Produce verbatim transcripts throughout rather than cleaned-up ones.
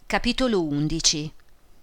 Capitolo undici.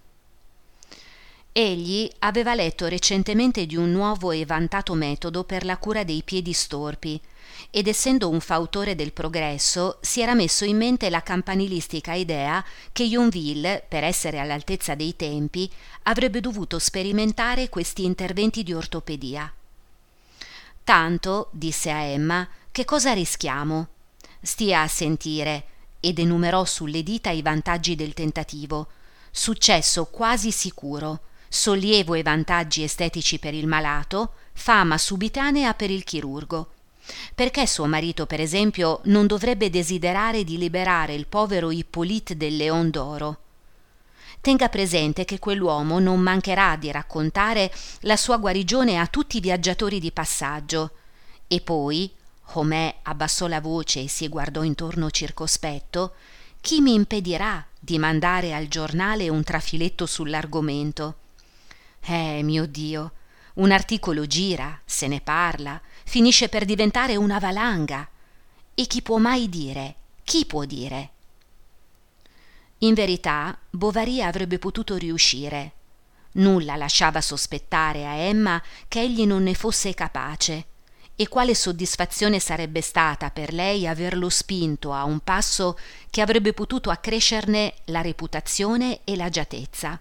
Egli aveva letto recentemente di un nuovo e vantato metodo per la cura dei piedi storpi ed essendo un fautore del progresso si era messo in mente la campanilistica idea che Yonville, per essere all'altezza dei tempi, avrebbe dovuto sperimentare questi interventi di ortopedia. Tanto, disse a Emma, che cosa rischiamo? Stia a sentire, ed enumerò sulle dita i vantaggi del tentativo. Successo quasi sicuro, sollievo e vantaggi estetici per il malato, fama subitanea per il chirurgo. Perché suo marito, per esempio, non dovrebbe desiderare di liberare il povero Hippolyte del Leon d'Oro? Tenga presente che quell'uomo non mancherà di raccontare la sua guarigione a tutti i viaggiatori di passaggio. E poi, Homais abbassò la voce e si guardò intorno circospetto, chi mi impedirà di mandare al giornale un trafiletto sull'argomento? Eh, mio Dio, un articolo gira, se ne parla, finisce per diventare una valanga. E chi può mai dire? Chi può dire? In verità, Bovary avrebbe potuto riuscire. Nulla lasciava sospettare a Emma che egli non ne fosse capace. E quale soddisfazione sarebbe stata per lei averlo spinto a un passo che avrebbe potuto accrescerne la reputazione e l'agiatezza.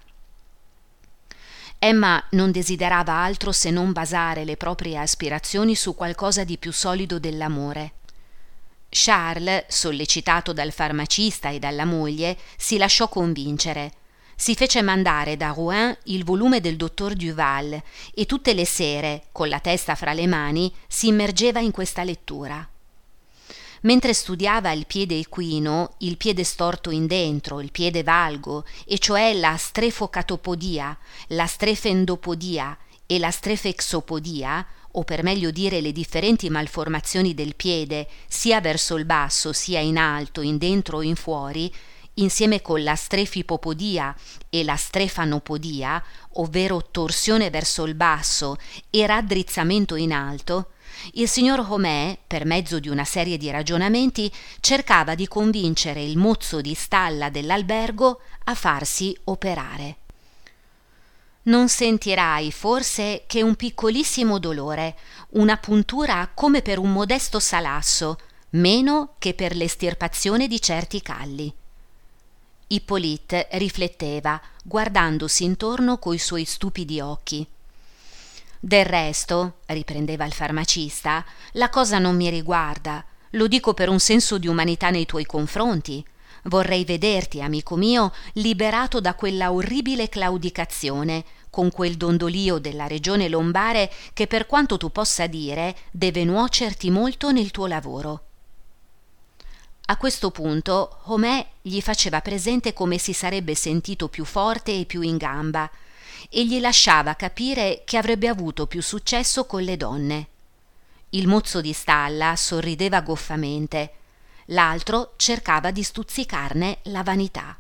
Emma non desiderava altro se non basare le proprie aspirazioni su qualcosa di più solido dell'amore. Charles, sollecitato dal farmacista e dalla moglie, si lasciò convincere. Si fece mandare da Rouen il volume del dottor Duval e tutte le sere, con la testa fra le mani, si immergeva in questa lettura. Mentre studiava il piede equino, il piede storto in dentro, il piede valgo, e cioè la strefocatopodia, la strefendopodia e la strefexopodia, o per meglio dire le differenti malformazioni del piede, sia verso il basso, sia in alto, in dentro o in fuori, insieme con la strefipopodia e la strefanopodia, ovvero torsione verso il basso e raddrizzamento in alto, il signor Homais, per mezzo di una serie di ragionamenti, cercava di convincere il mozzo di stalla dell'albergo a farsi operare. Non sentirai forse che un piccolissimo dolore, una puntura come per un modesto salasso, meno che per l'estirpazione di certi calli. Hippolyte rifletteva, guardandosi intorno coi suoi stupidi occhi. Del resto, riprendeva il farmacista, la cosa non mi riguarda. Lo dico per un senso di umanità nei tuoi confronti. Vorrei vederti, amico mio, liberato da quella orribile claudicazione, con quel dondolio della regione lombare che, per quanto tu possa dire, deve nuocerti molto nel tuo lavoro. A questo punto Homais gli faceva presente come si sarebbe sentito più forte e più in gamba e gli lasciava capire che avrebbe avuto più successo con le donne. Il mozzo di stalla sorrideva goffamente, l'altro cercava di stuzzicarne la vanità.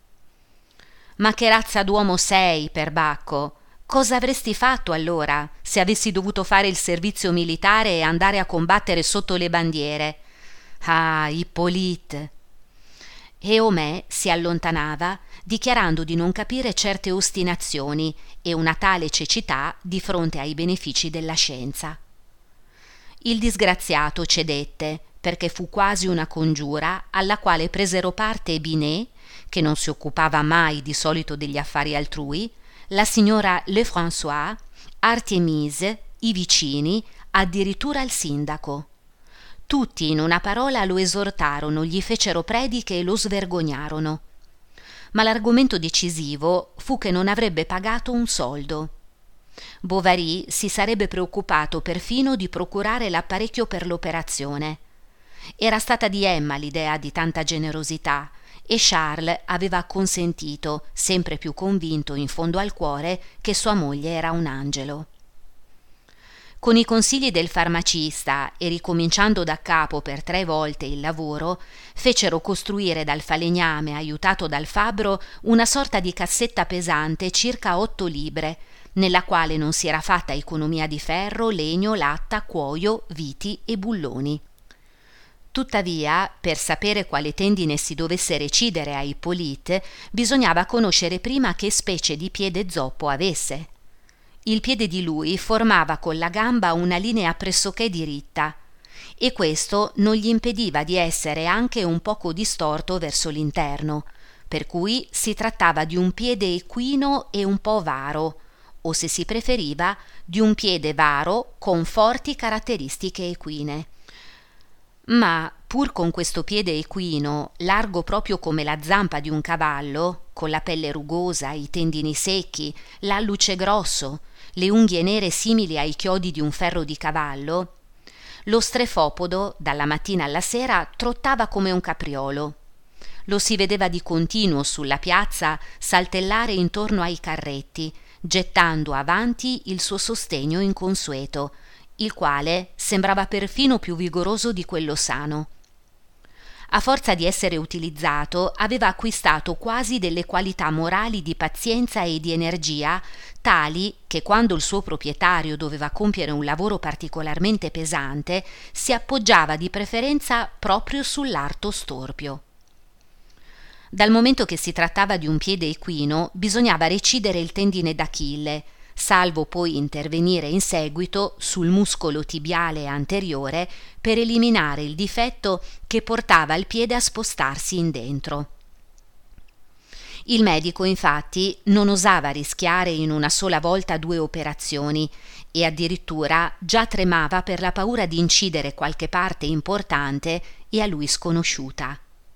«Ma che razza d'uomo sei, perbacco? Cosa avresti fatto allora se avessi dovuto fare il servizio militare e andare a combattere sotto le bandiere? Ah, Hippolyte!» E Homais si allontanava, dichiarando di non capire certe ostinazioni e una tale cecità di fronte ai benefici della scienza. Il disgraziato cedette, perché fu quasi una congiura alla quale presero parte Binet, che non si occupava mai di solito degli affari altrui, la signora Lefrançois, Artémise, i vicini, addirittura il sindaco. Tutti in una parola lo esortarono, gli fecero prediche e lo svergognarono. Ma l'argomento decisivo fu che non avrebbe pagato un soldo. Bovary si sarebbe preoccupato perfino di procurare l'apparecchio per l'operazione. Era stata di Emma l'idea di tanta generosità e Charles aveva acconsentito, sempre più convinto in fondo al cuore che sua moglie era un angelo. Con i consigli del farmacista e ricominciando da capo per tre volte il lavoro, fecero costruire dal falegname aiutato dal fabbro una sorta di cassetta pesante circa otto libre, nella quale non si era fatta economia di ferro, legno, latta, cuoio, viti e bulloni. Tuttavia, per sapere quale tendine si dovesse recidere a Hippolyte, bisognava conoscere prima che specie di piede zoppo avesse. Il piede di lui formava con la gamba una linea pressoché diritta, e questo non gli impediva di essere anche un poco distorto verso l'interno, per cui si trattava di un piede equino e un po' varo, o se si preferiva, di un piede varo con forti caratteristiche equine. Ma pur con questo piede equino, largo proprio come la zampa di un cavallo, con la pelle rugosa, i tendini secchi, l'alluce grosso, le unghie nere simili ai chiodi di un ferro di cavallo, lo strefopodo, dalla mattina alla sera, trottava come un capriolo. Lo si vedeva di continuo sulla piazza saltellare intorno ai carretti, gettando avanti il suo sostegno inconsueto, il quale sembrava perfino più vigoroso di quello sano. A forza di essere utilizzato, aveva acquistato quasi delle qualità morali di pazienza e di energia, tali che quando il suo proprietario doveva compiere un lavoro particolarmente pesante, si appoggiava di preferenza proprio sull'arto storpio. Dal momento che si trattava di un piede equino, bisognava recidere il tendine d'Achille, salvo poi intervenire in seguito sul muscolo tibiale anteriore per eliminare il difetto che portava il piede a spostarsi in dentro. Il medico, infatti, non osava rischiare in una sola volta due operazioni e addirittura già tremava per la paura di incidere qualche parte importante e a lui sconosciuta.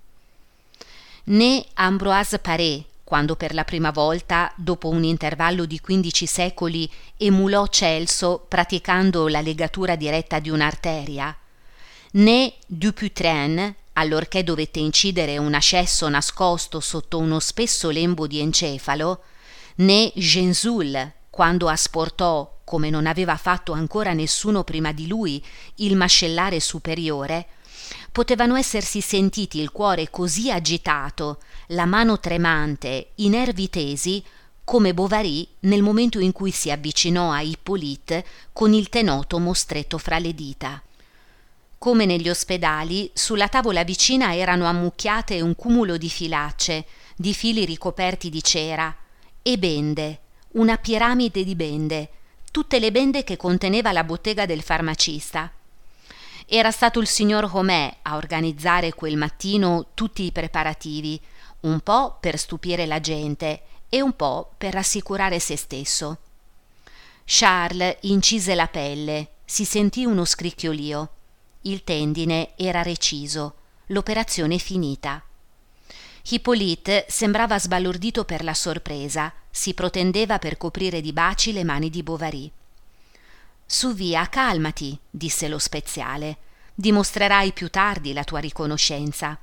Né Ambroise Paré, quando per la prima volta, dopo un intervallo di quindici secoli, emulò Celso praticando la legatura diretta di un'arteria, né Dupuytren, allorché dovette incidere un ascesso nascosto sotto uno spesso lembo di encefalo, né Genzoul, quando asportò, come non aveva fatto ancora nessuno prima di lui, il mascellare superiore, potevano essersi sentiti il cuore così agitato, la mano tremante, i nervi tesi, come Bovary nel momento in cui si avvicinò a Hippolyte con il tenotomo stretto fra le dita. Come negli ospedali, sulla tavola vicina erano ammucchiate un cumulo di filacce, di fili ricoperti di cera, e bende, una piramide di bende, tutte le bende che conteneva la bottega del farmacista. Era stato il signor Homais a organizzare quel mattino tutti i preparativi, un po' per stupire la gente e un po' per rassicurare se stesso. Charles incise la pelle, si sentì uno scricchiolio. Il tendine era reciso, l'operazione finita. Hippolyte sembrava sbalordito per la sorpresa, si protendeva per coprire di baci le mani di Bovary. «Su via, calmati», disse lo speziale, «dimostrerai più tardi la tua riconoscenza».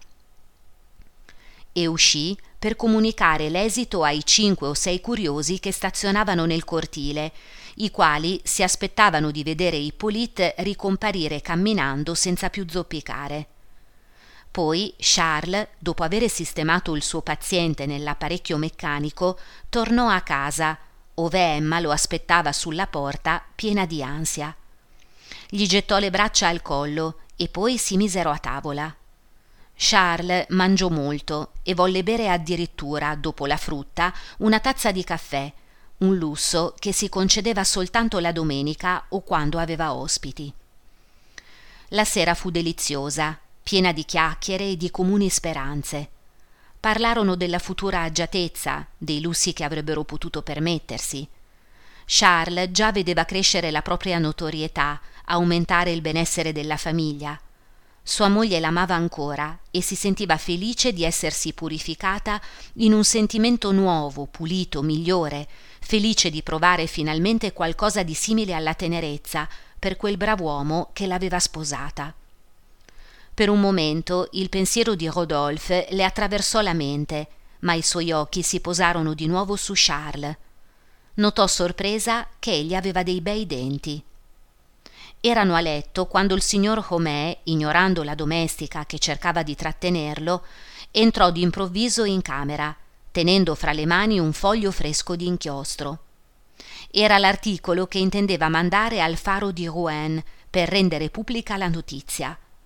E uscì per comunicare l'esito ai cinque o sei curiosi che stazionavano nel cortile, i quali si aspettavano di vedere Hippolyte ricomparire camminando senza più zoppicare. Poi Charles, dopo avere sistemato il suo paziente nell'apparecchio meccanico, tornò a casa, ove Emma lo aspettava sulla porta piena di ansia. Gli gettò le braccia al collo e poi si misero a tavola. Charles mangiò molto e volle bere addirittura, dopo la frutta, una tazza di caffè, un lusso che si concedeva soltanto la domenica o quando aveva ospiti. La sera fu deliziosa, piena di chiacchiere e di comuni speranze. Parlarono della futura agiatezza, dei lussi che avrebbero potuto permettersi. Charles già vedeva crescere la propria notorietà, aumentare il benessere della famiglia. Sua moglie l'amava ancora e si sentiva felice di essersi purificata in un sentimento nuovo, pulito, migliore, felice di provare finalmente qualcosa di simile alla tenerezza per quel brav'uomo che l'aveva sposata. Per un momento il pensiero di Rodolphe le attraversò la mente, ma i suoi occhi si posarono di nuovo su Charles. Notò sorpresa che egli aveva dei bei denti. Erano a letto quando il signor Homais, ignorando la domestica che cercava di trattenerlo, entrò d'improvviso in camera, tenendo fra le mani un foglio fresco di inchiostro. Era l'articolo che intendeva mandare al Faro di Rouen per rendere pubblica la notizia.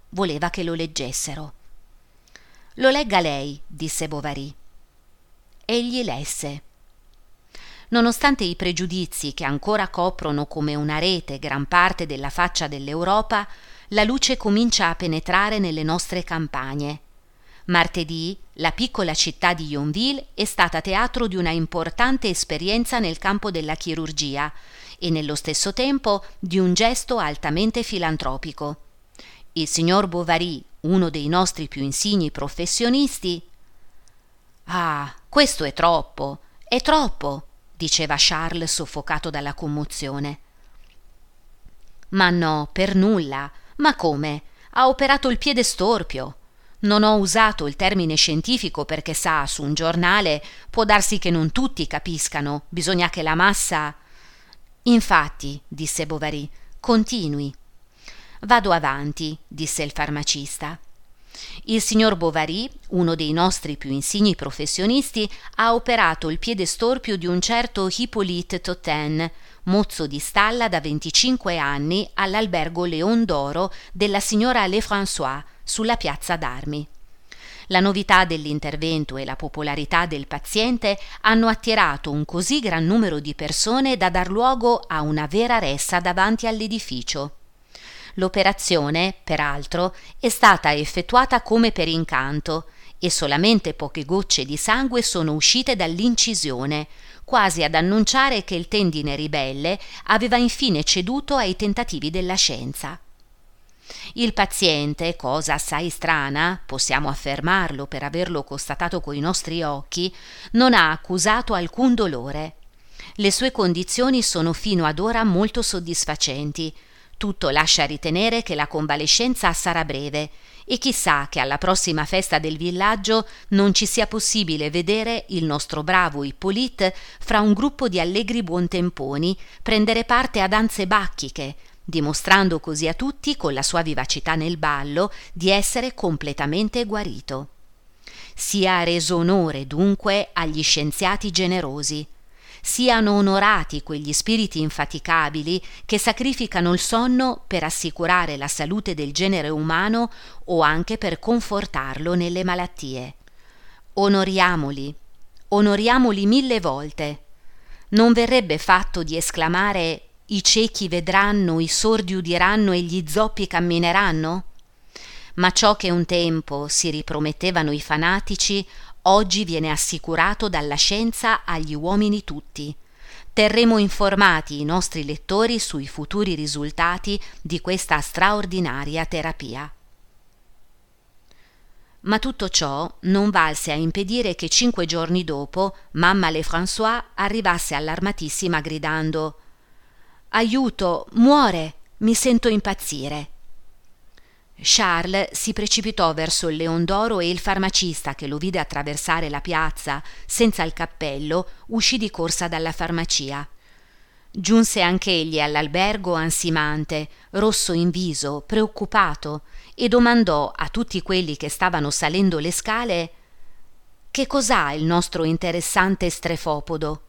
voleva che lo leggessero. «Lo legga lei», disse Bovary. Egli lesse. Nonostante i pregiudizi che ancora coprono come una rete gran parte della faccia dell'Europa, la luce comincia a penetrare nelle nostre campagne. Martedì, la piccola città di Yonville è stata teatro di una importante esperienza nel campo della chirurgia e nello stesso tempo di un gesto altamente filantropico. Il signor Bovary, uno dei nostri più insigni professionisti. «Ah, questo è troppo, è troppo», diceva Charles soffocato dalla commozione. «Ma no, per nulla. Ma come? Ha operato il piede storpio. Non ho usato il termine scientifico perché, sa, su un giornale può darsi che non tutti capiscano, bisogna che la massa...» «Infatti», disse Bovary, «continui». «Vado avanti», disse il farmacista. Il signor Bovary, uno dei nostri più insigni professionisti, ha operato il piede storpio di un certo Hippolyte Totten, mozzo di stalla da venticinque anni all'albergo Leon d'Oro della signora Lefrançois, sulla piazza d'Armi. La novità dell'intervento e la popolarità del paziente hanno attirato un così gran numero di persone da dar luogo a una vera ressa davanti all'edificio. L'operazione, peraltro, è stata effettuata come per incanto e solamente poche gocce di sangue sono uscite dall'incisione, quasi ad annunciare che il tendine ribelle aveva infine ceduto ai tentativi della scienza. Il paziente, cosa assai strana, possiamo affermarlo per averlo constatato coi nostri occhi, non ha accusato alcun dolore. Le sue condizioni sono fino ad ora molto soddisfacenti. Tutto lascia ritenere che la convalescenza sarà breve e chissà che alla prossima festa del villaggio non ci sia possibile vedere il nostro bravo Hippolyte fra un gruppo di allegri buontemponi prendere parte a danze bacchiche, dimostrando così a tutti, con la sua vivacità nel ballo, di essere completamente guarito. Sia reso onore dunque agli scienziati generosi. Siano onorati quegli spiriti infaticabili che sacrificano il sonno per assicurare la salute del genere umano o anche per confortarlo nelle malattie. Onoriamoli, onoriamoli mille volte. Non verrebbe fatto di esclamare: «I ciechi vedranno, i sordi udiranno e gli zoppi cammineranno»? Ma ciò che un tempo si ripromettevano i fanatici oggi viene assicurato dalla scienza agli uomini tutti. Terremo informati i nostri lettori sui futuri risultati di questa straordinaria terapia. Ma tutto ciò non valse a impedire che cinque giorni dopo mamma Lefrançois arrivasse allarmatissima gridando: «Aiuto, muore, mi sento impazzire». Charles si precipitò verso il Leon d'Oro e il farmacista, che lo vide attraversare la piazza senza il cappello, uscì di corsa dalla farmacia. Giunse anch'egli all'albergo ansimante, rosso in viso, preoccupato, e domandò a tutti quelli che stavano salendo le scale: «Che cos'ha il nostro interessante strefopodo?»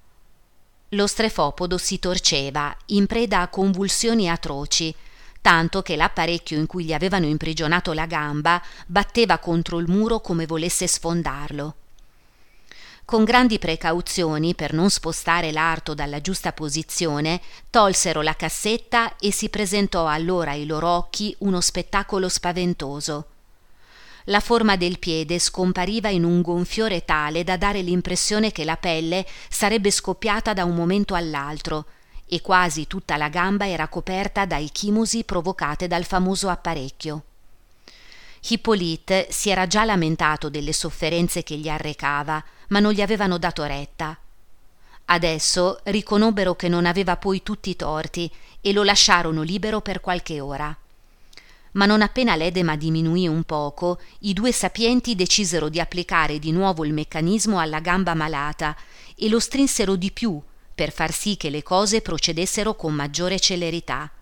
Lo strefopodo si torceva, in preda a convulsioni atroci, tanto che l'apparecchio in cui gli avevano imprigionato la gamba batteva contro il muro come volesse sfondarlo. Con grandi precauzioni, per non spostare l'arto dalla giusta posizione, tolsero la cassetta e si presentò allora ai loro occhi uno spettacolo spaventoso. La forma del piede scompariva in un gonfiore tale da dare l'impressione che la pelle sarebbe scoppiata da un momento all'altro, e quasi tutta la gamba era coperta dai chimosi provocate dal famoso apparecchio. Hippolyte si era già lamentato delle sofferenze che gli arrecava, ma non gli avevano dato retta. Adesso riconobbero che non aveva poi tutti i torti e lo lasciarono libero per qualche ora. Ma non appena l'edema diminuì un poco, i due sapienti decisero di applicare di nuovo il meccanismo alla gamba malata e lo strinsero di più per far sì che le cose procedessero con maggiore celerità.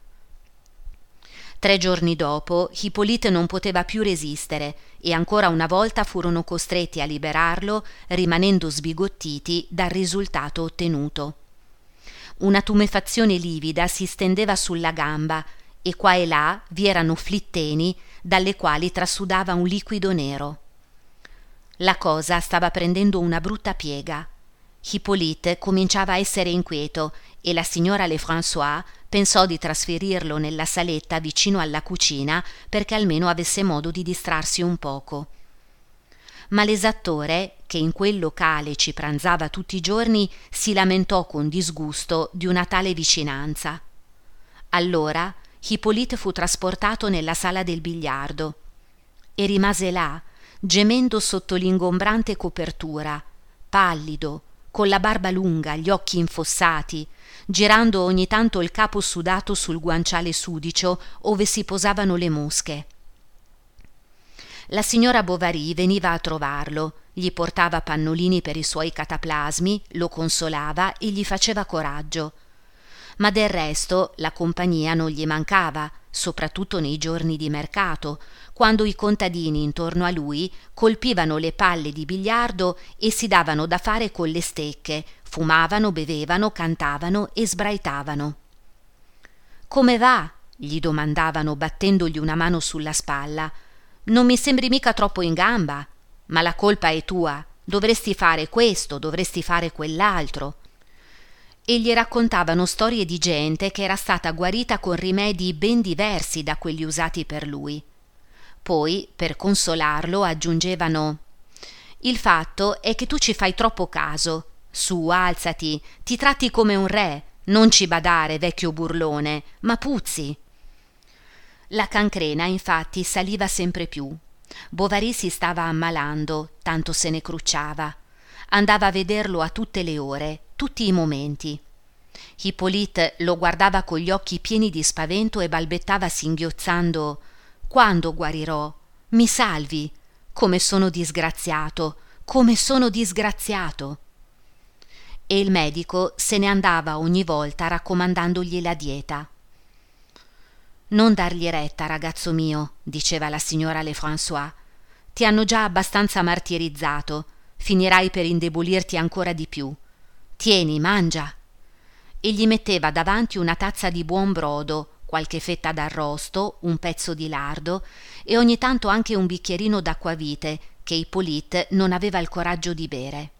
Tre giorni dopo Hippolyte non poteva più resistere e ancora una volta furono costretti a liberarlo, rimanendo sbigottiti dal risultato ottenuto. Una tumefazione livida si stendeva sulla gamba e qua e là vi erano flitteni dalle quali trasudava un liquido nero. La cosa stava prendendo una brutta piega. Hippolyte cominciava a essere inquieto e la signora Lefrançois pensò di trasferirlo nella saletta vicino alla cucina perché almeno avesse modo di distrarsi un poco. Ma l'esattore, che in quel locale ci pranzava tutti i giorni, si lamentò con disgusto di una tale vicinanza. Allora Hippolyte fu trasportato nella sala del biliardo e rimase là, gemendo sotto l'ingombrante copertura, pallido, con la barba lunga, gli occhi infossati, girando ogni tanto il capo sudato sul guanciale sudicio ove si posavano le mosche. La signora Bovary veniva a trovarlo, gli portava pannolini per i suoi cataplasmi, lo consolava e gli faceva coraggio. Ma del resto la compagnia non gli mancava, soprattutto nei giorni di mercato, quando i contadini intorno a lui colpivano le palle di biliardo e si davano da fare con le stecche, fumavano, bevevano, cantavano e sbraitavano. «Come va?» gli domandavano battendogli una mano sulla spalla. «Non mi sembri mica troppo in gamba, ma la colpa è tua, dovresti fare questo, dovresti fare quell'altro». E gli raccontavano storie di gente che era stata guarita con rimedi ben diversi da quelli usati per lui. Poi, per consolarlo, aggiungevano: «Il fatto è che tu ci fai troppo caso. Su, alzati, ti tratti come un re, non ci badare, vecchio burlone, ma puzzi». La cancrena, infatti, saliva sempre più. Bovary si stava ammalando, tanto se ne crucciava. Andava a vederlo a tutte le ore, tutti i momenti. Hippolyte lo guardava con gli occhi pieni di spavento e balbettava singhiozzando: «Quando guarirò? Mi salvi! Come sono disgraziato! Come sono disgraziato!» E il medico se ne andava ogni volta raccomandandogli la dieta. «Non dargli retta, ragazzo mio», diceva la signora Lefrançois. «Ti hanno già abbastanza martirizzato, finirai per indebolirti ancora di più. Tieni, mangia». E gli metteva davanti una tazza di buon brodo, qualche fetta d'arrosto, un pezzo di lardo e ogni tanto anche un bicchierino d'acquavite che Hippolyte non aveva il coraggio di bere.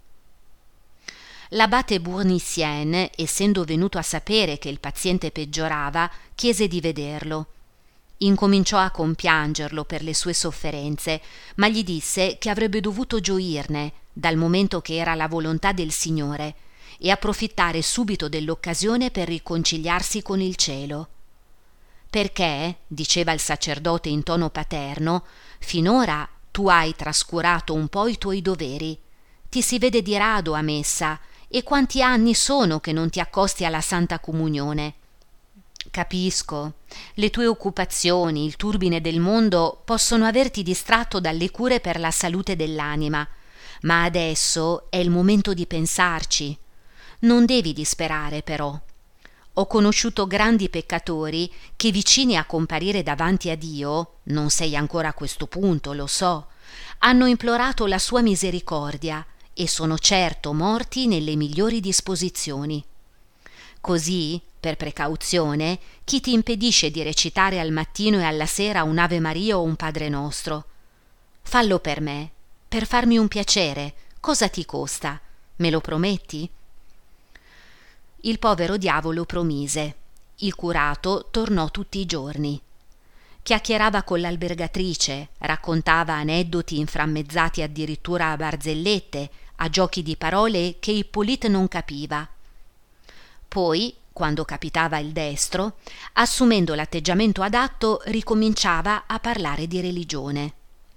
L'abate Bournisien, essendo venuto a sapere che il paziente peggiorava, chiese di vederlo. Incominciò a compiangerlo per le sue sofferenze, ma gli disse che avrebbe dovuto gioirne, dal momento che era la volontà del Signore, e approfittare subito dell'occasione per riconciliarsi con il cielo. «Perché», diceva il sacerdote in tono paterno, «finora tu hai trascurato un po' i tuoi doveri. Ti si vede di rado a messa, e quanti anni sono che non ti accosti alla Santa Comunione? Capisco, le tue occupazioni, il turbine del mondo possono averti distratto dalle cure per la salute dell'anima, ma adesso è il momento di pensarci. Non devi disperare, però. Ho conosciuto grandi peccatori che, vicini a comparire davanti a Dio, non sei ancora a questo punto, lo so, hanno implorato la sua misericordia e sono certo morti nelle migliori disposizioni. Così, per precauzione, chi ti impedisce di recitare al mattino e alla sera un Ave Maria o un Padre Nostro? Fallo per me, per farmi un piacere. Cosa ti costa? Me lo prometti?» Il povero diavolo promise. Il curato tornò tutti i giorni. Chiacchierava con l'albergatrice, raccontava aneddoti inframmezzati addirittura a barzellette, a giochi di parole che Hippolyte non capiva. Poi, quando capitava il destro, assumendo l'atteggiamento adatto, ricominciava a parlare di religione.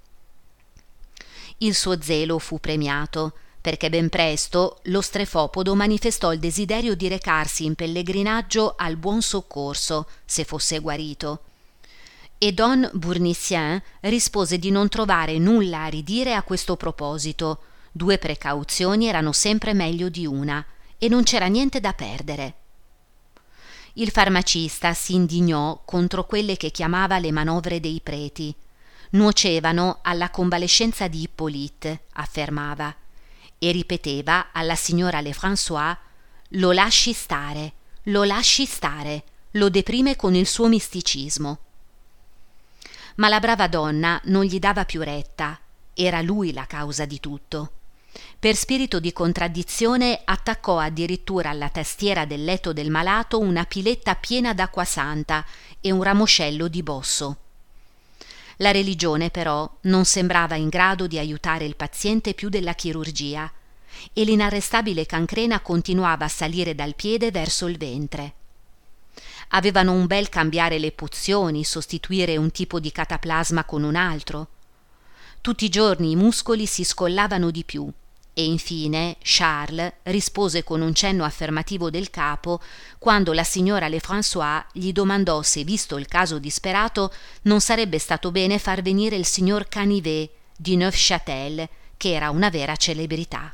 Il suo zelo fu premiato, perché ben presto lo strefopodo manifestò il desiderio di recarsi in pellegrinaggio al Buon Soccorso, se fosse guarito. E don Bournisien rispose di non trovare nulla a ridire a questo proposito. Due precauzioni erano sempre meglio di una, e non c'era niente da perdere. Il farmacista si indignò contro quelle che chiamava le manovre dei preti. Nuocevano alla convalescenza di Hippolyte, affermava, e ripeteva alla signora Lefrançois: «Lo lasci stare, lo lasci stare, lo deprime con il suo misticismo». ma la brava donna non gli dava più retta, era lui la causa di tutto. Per spirito di contraddizione attaccò addirittura alla tastiera del letto del malato una piletta piena d'acqua santa e un ramoscello di bosso. La religione però non sembrava in grado di aiutare il paziente più della chirurgia e l'inarrestabile cancrena continuava a salire dal piede verso il ventre. Avevano un bel cambiare le pozioni, sostituire un tipo di cataplasma con un altro. Tutti i giorni i muscoli si scollavano di più e infine Charles rispose con un cenno affermativo del capo quando la signora Lefrançois gli domandò se, visto il caso disperato, non sarebbe stato bene far venire il signor Canivet di Neufchâtel, che era una vera celebrità.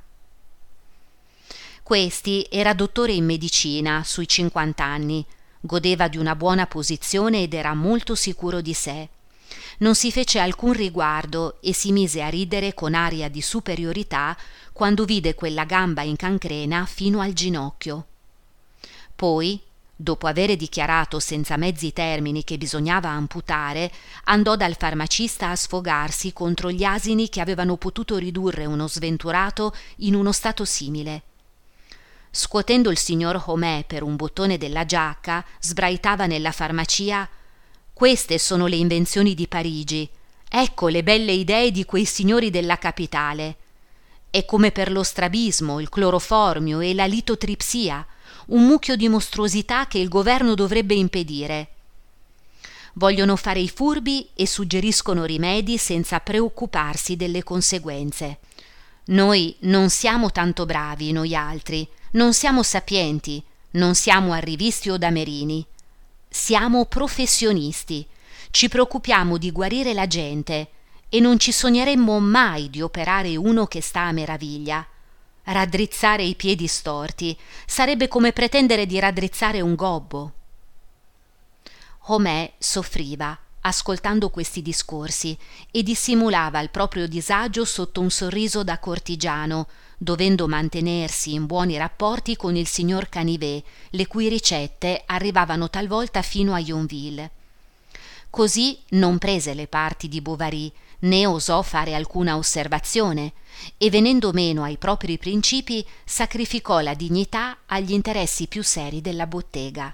Questi era dottore in medicina, sui cinquant'anni, godeva di una buona posizione ed era molto sicuro di sé. Non si fece alcun riguardo e si mise a ridere con aria di superiorità quando vide quella gamba in cancrena fino al ginocchio. Poi, dopo avere dichiarato senza mezzi termini che bisognava amputare, andò dal farmacista a sfogarsi contro gli asini che avevano potuto ridurre uno sventurato in uno stato simile. Scuotendo il signor Homais per un bottone della giacca, sbraitava nella farmacia: «Queste sono le invenzioni di Parigi. Ecco le belle idee di quei signori della capitale. È come per lo strabismo, il cloroformio e la litotripsia, un mucchio di mostruosità che il governo dovrebbe impedire. Vogliono fare i furbi e suggeriscono rimedi senza preoccuparsi delle conseguenze. Noi non siamo tanto bravi, noi altri, non siamo sapienti, non siamo arrivisti o damerini. Siamo professionisti, ci preoccupiamo di guarire la gente e non ci sogneremmo mai di operare uno che sta a meraviglia. Raddrizzare i piedi storti sarebbe come pretendere di raddrizzare un gobbo». Homais soffriva ascoltando questi discorsi e dissimulava il proprio disagio sotto un sorriso da cortigiano, dovendo mantenersi in buoni rapporti con il signor Canivet, le cui ricette arrivavano talvolta fino a Yonville. Così non prese le parti di Bovary, né osò fare alcuna osservazione, e venendo meno ai propri principi sacrificò la dignità agli interessi più seri della bottega.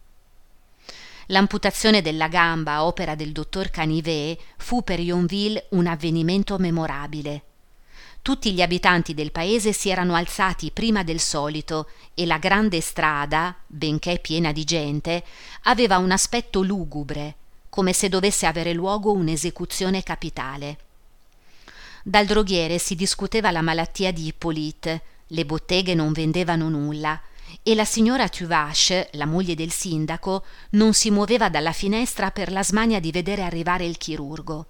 L'amputazione della gamba a opera del dottor Canivet fu per Yonville un avvenimento memorabile. Tutti gli abitanti del paese si erano alzati prima del solito e la grande strada, benché piena di gente, aveva un aspetto lugubre, come se dovesse avere luogo un'esecuzione capitale. Dal droghiere si discuteva la malattia di Hippolyte, le botteghe non vendevano nulla e la signora Tuvache, la moglie del sindaco, non si muoveva dalla finestra per la smania di vedere arrivare il chirurgo.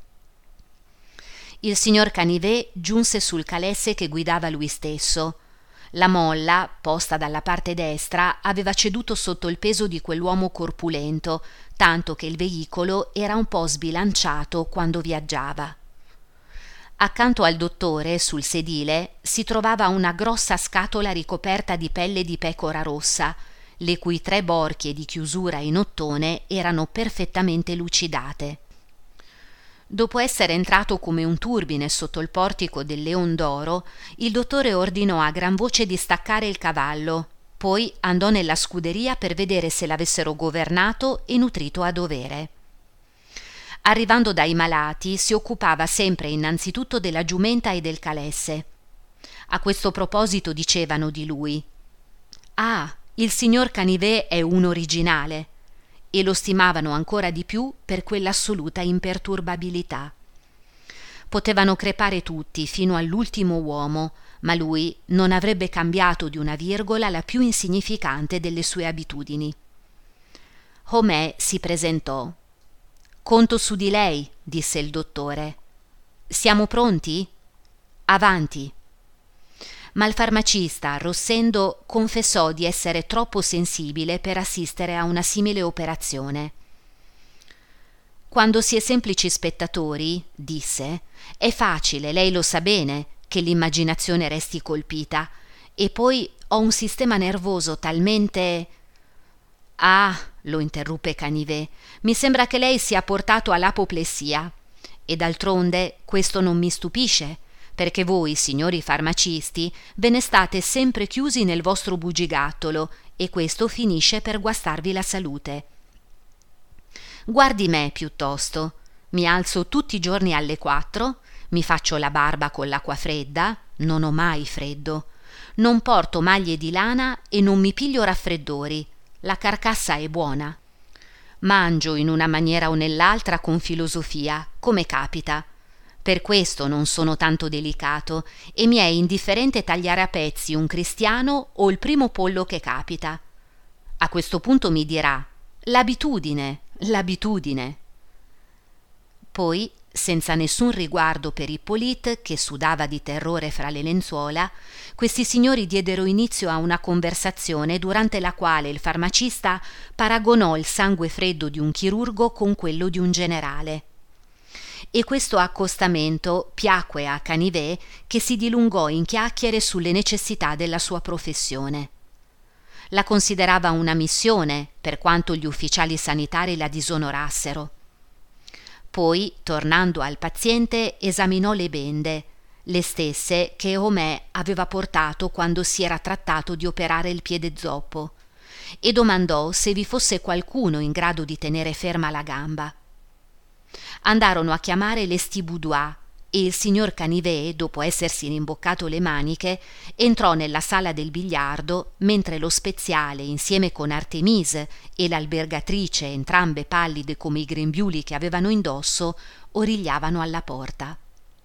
Il signor Canivet giunse sul calesse che guidava lui stesso. La molla, posta dalla parte destra, aveva ceduto sotto il peso di quell'uomo corpulento, tanto che il veicolo era un po' sbilanciato quando viaggiava. Accanto al dottore, sul sedile, si trovava una grossa scatola ricoperta di pelle di pecora rossa, le cui tre borchie di chiusura in ottone erano perfettamente lucidate. Dopo essere entrato come un turbine sotto il portico del Leon d'Oro, il dottore ordinò a gran voce di staccare il cavallo, poi andò nella scuderia per vedere se l'avessero governato e nutrito a dovere. Arrivando dai malati, si occupava sempre innanzitutto della giumenta e del calesse. A questo proposito dicevano di lui: «Ah, il signor Canivet è un originale», e lo stimavano ancora di più per quell'assoluta imperturbabilità. Potevano crepare tutti fino all'ultimo uomo, ma lui non avrebbe cambiato di una virgola la più insignificante delle sue abitudini. Homais si presentò. «Conto su di lei», disse il dottore. «Siamo pronti? Avanti». Ma il farmacista, arrossendo, confessò di essere troppo sensibile per assistere a una simile operazione. «Quando si è semplici spettatori», disse, «è facile, lei lo sa bene, che l'immaginazione resti colpita, e poi ho un sistema nervoso talmente...» Ah, lo interruppe Canivet, mi sembra che lei sia portato all'apoplessia. E d'altronde questo non mi stupisce, perché voi, signori farmacisti, ve ne state sempre chiusi nel vostro bugigattolo e questo finisce per guastarvi la salute. Guardi me, piuttosto. Mi alzo tutti i giorni alle quattro, mi faccio la barba con l'acqua fredda, non ho mai freddo, non porto maglie di lana e non mi piglio raffreddori, la carcassa è buona. Mangio in una maniera o nell'altra con filosofia, come capita. Per questo non sono tanto delicato e mi è indifferente tagliare a pezzi un cristiano o il primo pollo che capita. A questo punto mi dirà: l'abitudine, l'abitudine. Poi, senza nessun riguardo per Hippolyte, che sudava di terrore fra le lenzuola, questi signori diedero inizio a una conversazione durante la quale il farmacista paragonò il sangue freddo di un chirurgo con quello di un generale. E questo accostamento piacque a Canivet, che si dilungò in chiacchiere sulle necessità della sua professione. La considerava una missione, per quanto gli ufficiali sanitari la disonorassero. Poi, tornando al paziente, esaminò le bende, le stesse che Homais aveva portato quando si era trattato di operare il piede zoppo, e domandò se vi fosse qualcuno in grado di tenere ferma la gamba. Andarono a chiamare Lestiboudois e il signor Canivet, dopo essersi rimboccato le maniche, entrò nella sala del biliardo mentre lo speziale, insieme con Artemise e l'albergatrice, entrambe pallide come i grembiuli che avevano indosso, origliavano alla porta.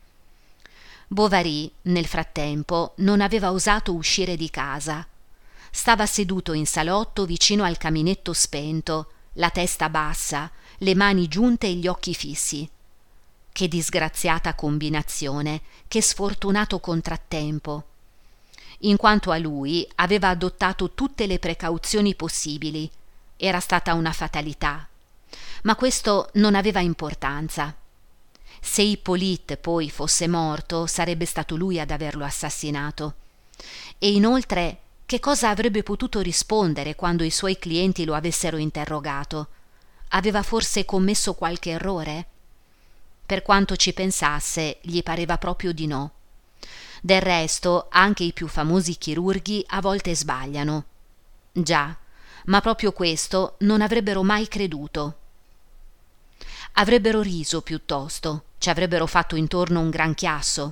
Bovary, nel frattempo, non aveva osato uscire di casa. Stava seduto in salotto vicino al caminetto spento, la testa bassa, le mani giunte e gli occhi fissi. Che disgraziata combinazione, che sfortunato contrattempo. In quanto a lui, aveva adottato tutte le precauzioni possibili. Era stata una fatalità. Ma questo non aveva importanza. Se Hippolyte poi fosse morto, sarebbe stato lui ad averlo assassinato. E inoltre, che cosa avrebbe potuto rispondere quando i suoi clienti lo avessero interrogato? Aveva forse commesso qualche errore? Per quanto ci pensasse, gli pareva proprio di no. Del resto, anche i più famosi chirurghi a volte sbagliano. Già, ma proprio questo non avrebbero mai creduto. Avrebbero riso piuttosto, ci avrebbero fatto intorno un gran chiasso.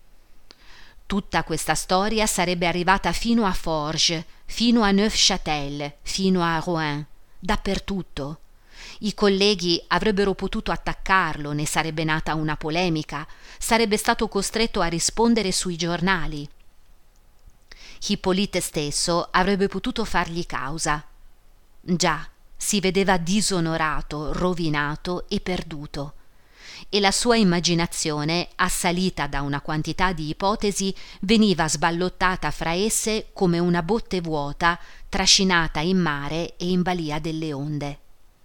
Tutta questa storia sarebbe arrivata fino a Forges, fino a Neufchâtel, fino a Rouen, dappertutto. I colleghi avrebbero potuto attaccarlo, ne sarebbe nata una polemica, sarebbe stato costretto a rispondere sui giornali. Hippolyte stesso avrebbe potuto fargli causa. Già, si vedeva disonorato, rovinato e perduto. E la sua immaginazione, assalita da una quantità di ipotesi, veniva sballottata fra esse come una botte vuota trascinata in mare e in balia delle onde.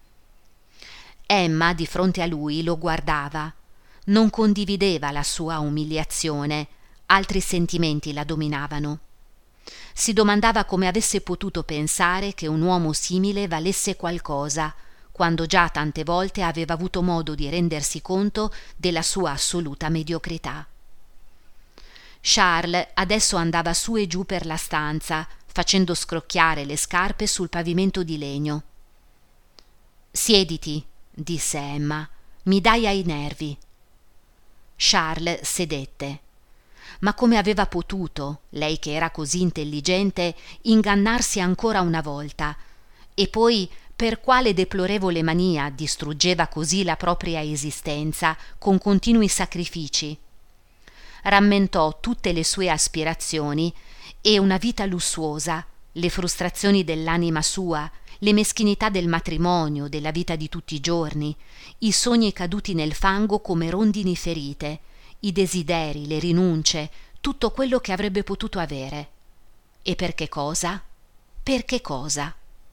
Emma, di fronte a lui, lo guardava. Non condivideva la sua umiliazione, altri sentimenti la dominavano. Si domandava come avesse potuto pensare che un uomo simile valesse qualcosa, quando già tante volte aveva avuto modo di rendersi conto della sua assoluta mediocrità. Charles adesso andava su e giù per la stanza, facendo scrocchiare le scarpe sul pavimento di legno. «Siediti», disse Emma, «mi dai ai nervi». Charles sedette. Ma come aveva potuto, lei che era così intelligente, ingannarsi ancora una volta? E poi, per quale deplorevole mania distruggeva così la propria esistenza con continui sacrifici? Rammentò tutte le sue aspirazioni e una vita lussuosa, le frustrazioni dell'anima sua, le meschinità del matrimonio, della vita di tutti i giorni, i sogni caduti nel fango come rondini ferite, i desideri, le rinunce, tutto quello che avrebbe potuto avere. E per che cosa? Per che cosa?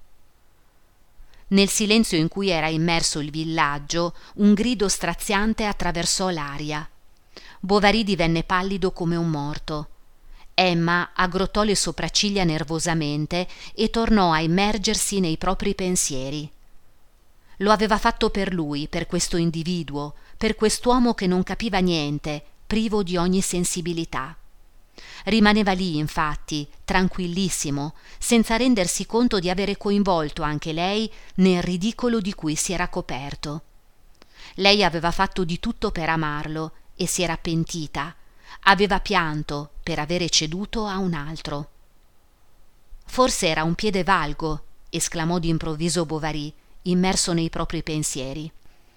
Nel silenzio in cui era immerso il villaggio, un grido straziante attraversò l'aria. Bovary divenne pallido come un morto. Emma aggrottò le sopracciglia nervosamente e tornò a immergersi nei propri pensieri. Lo aveva fatto per lui, per questo individuo, per quest'uomo che non capiva niente, privo di ogni sensibilità. Rimaneva lì, infatti, tranquillissimo, senza rendersi conto di avere coinvolto anche lei nel ridicolo di cui si era coperto. Lei aveva fatto di tutto per amarlo e si era pentita. Aveva pianto per avere ceduto a un altro. Forse era un piede valgo, esclamò d'improvviso Bovary, immerso nei propri pensieri.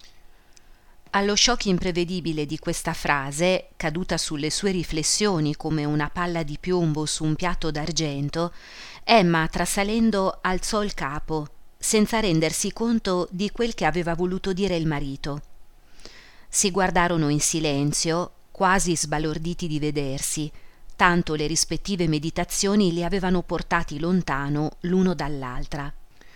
Allo shock imprevedibile di questa frase, caduta sulle sue riflessioni come una palla di piombo su un piatto d'argento, Emma, trasalendo, alzò il capo, senza rendersi conto di quel che aveva voluto dire il marito. Si guardarono in silenzio, quasi sbalorditi di vedersi, tanto le rispettive meditazioni li avevano portati lontano l'uno dall'altra.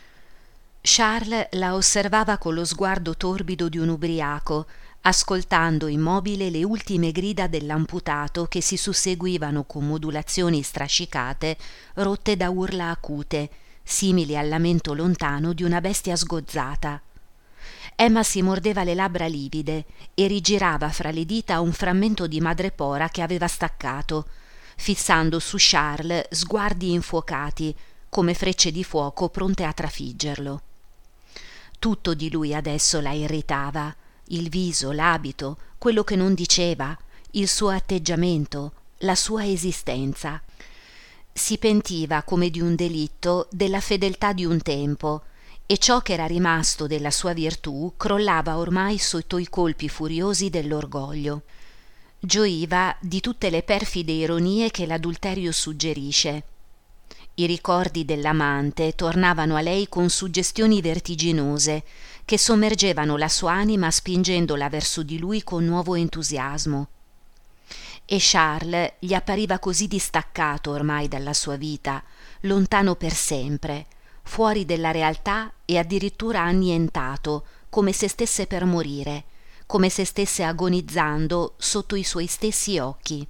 Charles la osservava con lo sguardo torbido di un ubriaco, ascoltando immobile le ultime grida dell'amputato che si susseguivano con modulazioni strascicate rotte da urla acute, simili al lamento lontano di una bestia sgozzata. Emma si mordeva le labbra livide e rigirava fra le dita un frammento di madrepora che aveva staccato, fissando su Charles sguardi infuocati, come frecce di fuoco pronte a trafiggerlo. Tutto di lui adesso la irritava, il viso, l'abito, quello che non diceva, il suo atteggiamento, la sua esistenza. Si pentiva come di un delitto della fedeltà di un tempo, e ciò che era rimasto della sua virtù crollava ormai sotto i colpi furiosi dell'orgoglio. Gioiva di tutte le perfide ironie che l'adulterio suggerisce. I ricordi dell'amante tornavano a lei con suggestioni vertiginose che sommergevano la sua anima spingendola verso di lui con nuovo entusiasmo. E Charles gli appariva così distaccato ormai dalla sua vita, lontano per sempre, fuori della realtà e addirittura annientato, come se stesse per morire, come se stesse agonizzando sotto i suoi stessi occhi.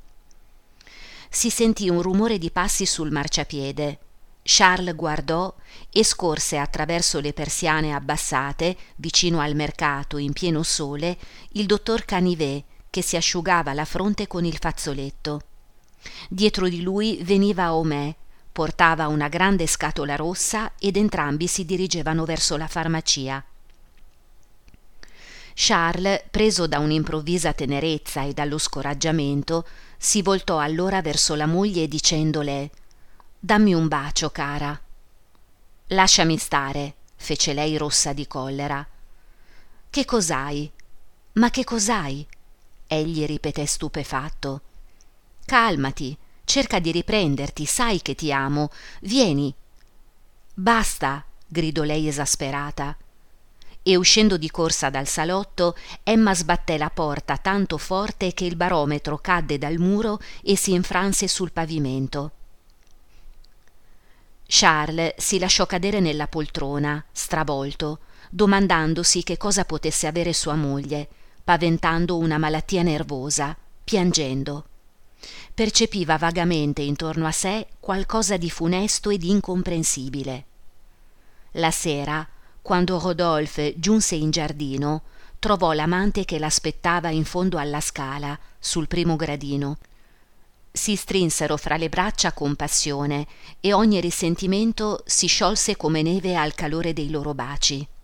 Si sentì un rumore di passi sul marciapiede. Charles guardò e scorse attraverso le persiane abbassate, vicino al mercato in pieno sole, il dottor Canivet che si asciugava la fronte con il fazzoletto. Dietro di lui veniva Homais, portava una grande scatola rossa ed entrambi si dirigevano verso la farmacia. Charles, preso da un'improvvisa tenerezza e dallo scoraggiamento, si voltò allora verso la moglie dicendole: «Dammi un bacio, cara». «Lasciami stare», fece lei rossa di collera. «Che cos'hai? Ma che cos'hai?» Egli ripeté stupefatto. «Calmati, cerca di riprenderti, sai che ti amo. Vieni». «Basta», gridò lei esasperata. E uscendo di corsa dal salotto, Emma sbatté la porta tanto forte che il barometro cadde dal muro e si infranse sul pavimento. Charles si lasciò cadere nella poltrona, stravolto, domandandosi che cosa potesse avere sua moglie, paventando una malattia nervosa, piangendo. Percepiva vagamente intorno a sé qualcosa di funesto e di incomprensibile. La sera, quando Rodolphe giunse in giardino, trovò l'amante che l'aspettava in fondo alla scala, sul primo gradino. Si strinsero fra le braccia con passione e ogni risentimento si sciolse come neve al calore dei loro baci.